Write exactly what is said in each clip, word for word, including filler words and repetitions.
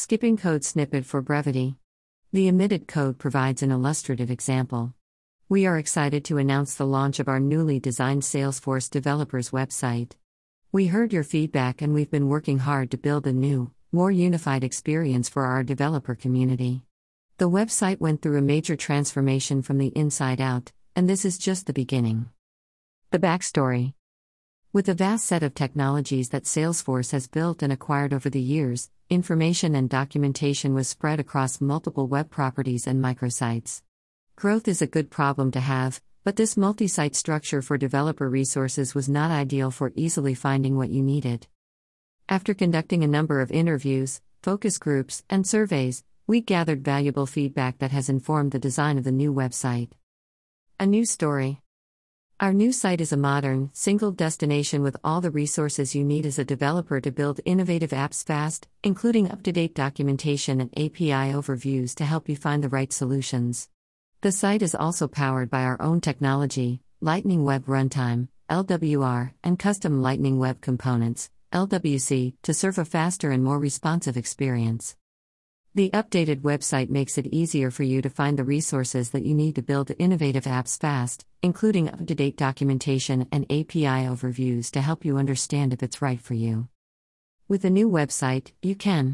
Skipping code snippet for brevity. The omitted code provides an illustrative example. We are excited to announce the launch of our newly designed Salesforce Developers website. We heard your feedback and we've been working hard to build a new, more unified experience for our developer community. The website went through a major transformation from the inside out, and this is just the beginning. The backstory. With the vast set of technologies that Salesforce has built and acquired over the years, information and documentation was spread across multiple web properties and microsites. Growth is a good problem to have, but this multi-site structure for developer resources was not ideal for easily finding what you needed. After conducting a number of interviews, focus groups, and surveys, we gathered valuable feedback that has informed the design of the new website. A new story. Our new site is a modern, single destination with all the resources you need as a developer to build innovative apps fast, including up-to-date documentation and A P I overviews to help you find the right solutions. The site is also powered by our own technology, Lightning Web Runtime, L W R, and custom Lightning Web Components, L W C, to serve a faster and more responsive experience. The updated website makes it easier for you to find the resources that you need to build innovative apps fast, including up-to-date documentation and A P I overviews to help you understand if it's right for you. With the new website, you can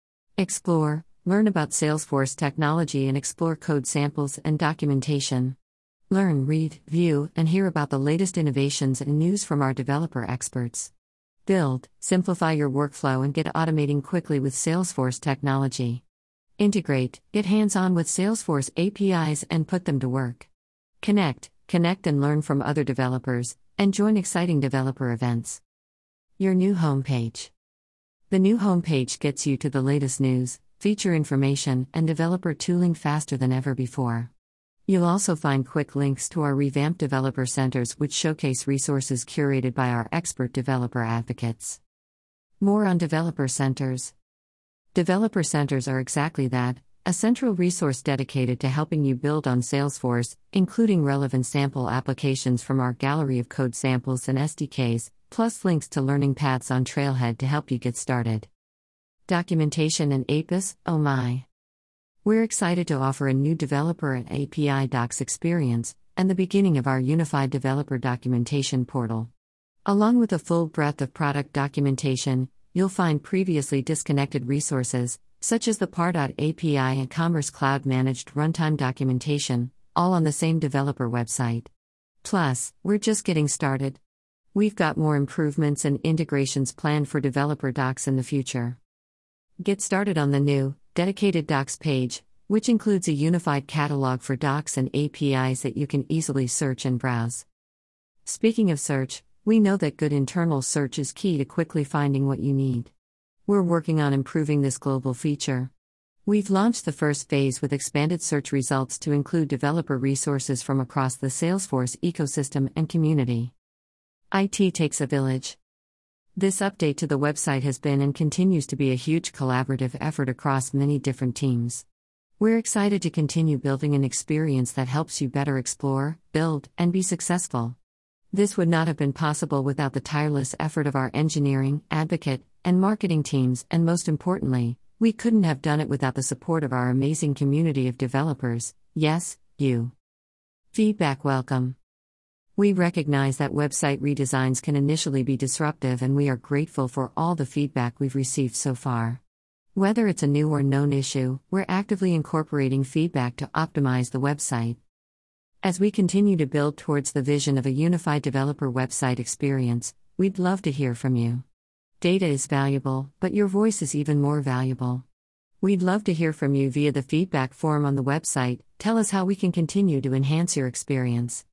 explore, learn about Salesforce technology and explore code samples and documentation. Learn, read, view, and hear about the latest innovations and news from our developer experts. Build, simplify your workflow and get automating quickly with Salesforce technology. Integrate, get hands-on with Salesforce A P Is and put them to work. Connect, connect and learn from other developers, and join exciting developer events. Your new homepage. The new homepage gets you to the latest news, feature information, and developer tooling faster than ever before. You'll also find quick links to our revamped developer centers which showcase resources curated by our expert developer advocates. More on developer centers. Developer centers are exactly that, a central resource dedicated to helping you build on Salesforce, including relevant sample applications from our gallery of code samples and S D Ks, plus links to learning paths on Trailhead to help you get started. Documentation and A P Is, oh my! We're excited to offer a new developer and A P I docs experience, and the beginning of our unified developer documentation portal. Along with a full breadth of product documentation, you'll find previously disconnected resources, such as the Pardot A P I and Commerce Cloud Managed Runtime documentation, all on the same developer website. Plus, we're just getting started. We've got more improvements and integrations planned for developer docs in the future. Get started on the new, dedicated docs page, which includes a unified catalog for docs and A P Is that you can easily search and browse. Speaking of search, we know that good internal search is key to quickly finding what you need. We're working on improving this global feature. We've launched the first phase with expanded search results to include developer resources from across the Salesforce ecosystem and community. I T takes a village. This update to the website has been and continues to be a huge collaborative effort across many different teams. We're excited to continue building an experience that helps you better explore, build, and be successful. This would not have been possible without the tireless effort of our engineering, advocate, and marketing teams, and most importantly, we couldn't have done it without the support of our amazing community of developers. Yes, you. Feedback welcome. We recognize that website redesigns can initially be disruptive, and we are grateful for all the feedback we've received so far. Whether it's a new or known issue, we're actively incorporating feedback to optimize the website. As we continue to build towards the vision of a unified developer website experience, we'd love to hear from you. Data is valuable, but your voice is even more valuable. We'd love to hear from you via the feedback form on the website. Tell us how we can continue to enhance your experience.